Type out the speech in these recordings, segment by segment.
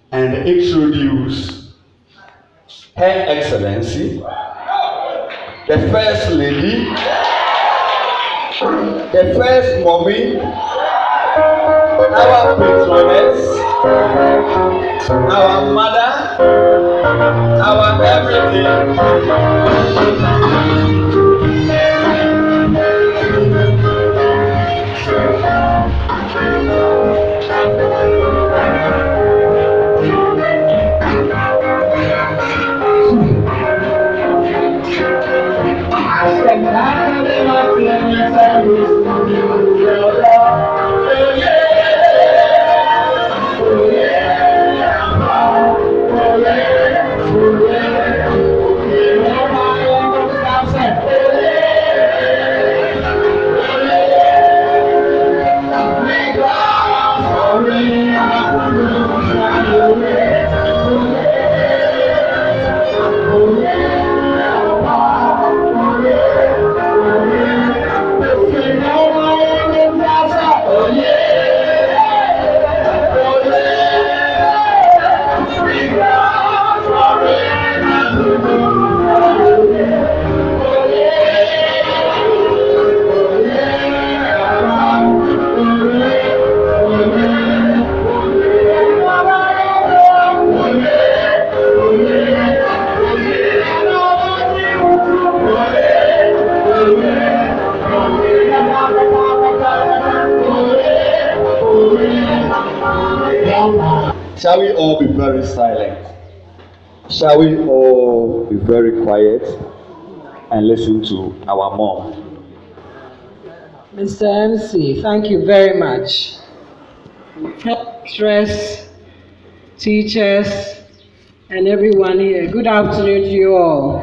and introduce Her Excellency, the First Lady, the First Mommy, our patroness, our mother, our everything. Shall we all be very silent? Shall we all be very quiet and listen to our mom? Mr. MC, thank you very much. Headmistress, teachers, and everyone here, good afternoon to you all.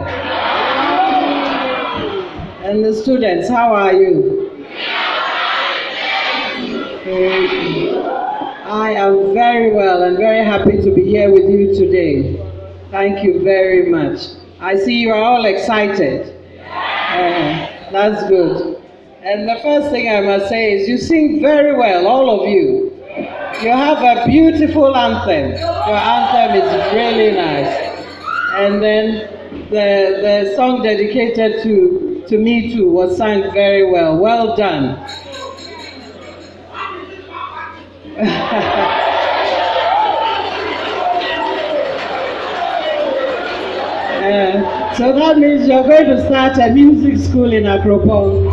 And the students, how are you? I am very well and very happy to be here with you today. Thank you very much. I see you are all excited. That's good. And the first thing I must say is you sing very well, all of you. You have a beautiful anthem. Your anthem is really nice. And then the song dedicated to me too was sung very well. Well done. So that means you're going to start a music school in Akropong.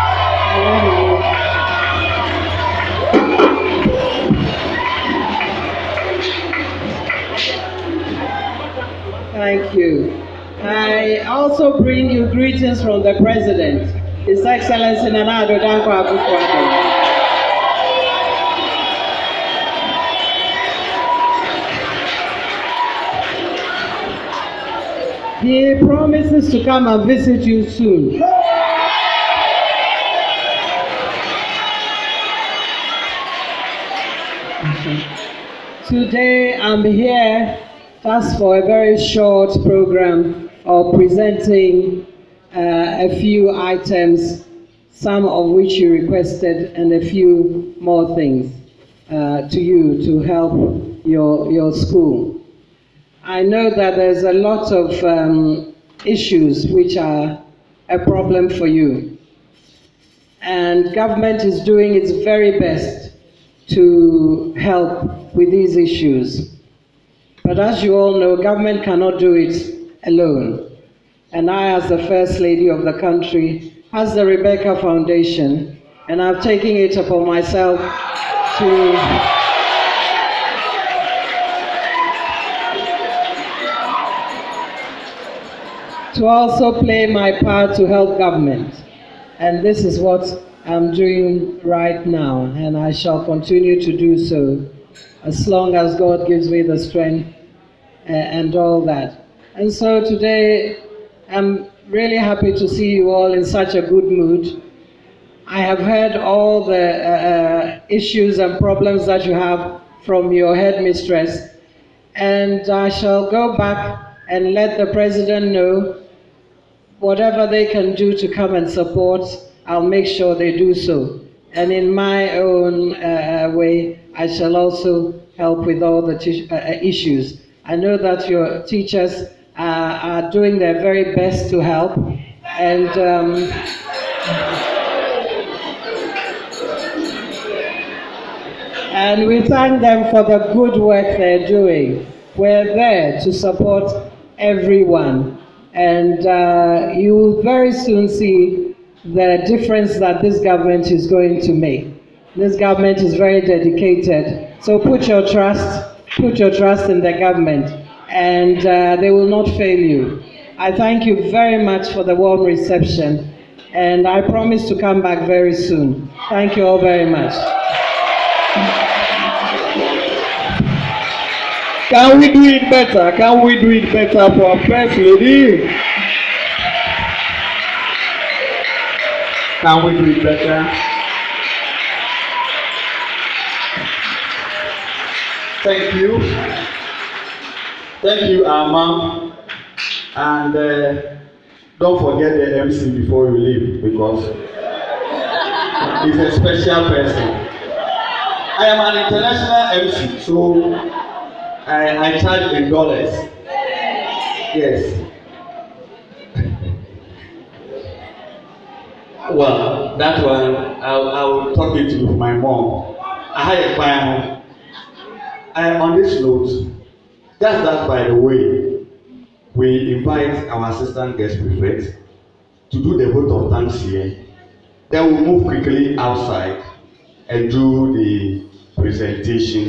Thank you. I also bring you greetings from the President, His Excellency Nana Addo Dankwa Akufo-Addo. He promises to come and visit you soon. Today I'm here just for a very short program of presenting a few items, some of which you requested, and a few more things to you to help your school. I know that there's a lot of issues which are a problem for you. And government is doing its very best to help with these issues. But as you all know, government cannot do it alone. And I, as the First Lady of the country, has the Rebecca Foundation, and I'm taking it upon myself to also play my part to help government. And this is what I'm doing right now, and I shall continue to do so as long as God gives me the strength and all that. And so today, I'm really happy to see you all in such a good mood. I have heard all the issues and problems that you have from your headmistress, and I shall go back and let the President know whatever they can do to come and support. I'll make sure they do so. And in my own way, I shall also help with all the issues. I know that your teachers are doing their very best to help, and and we thank them for the good work they're doing. We're there to support everyone, and you will very soon see the difference that this government is going to make. This government is very dedicated, so put your trust in the government, and they will not fail you. I thank you very much for the warm reception, and I promise to come back very soon. Thank you all very much. Can we do it better? Can we do it better for our First Lady? Can we do it better? Thank you. Thank you, Mom. And don't forget the MC before you leave, because he's a special person. I am an international MC, so I charge in dollars. Yes. Well, that one I will talk it with my mom. I had a plan. On this note, just that by the way, we invite our assistant guest prefect to do the vote of thanks here. Then we'll move quickly outside and do the presentation.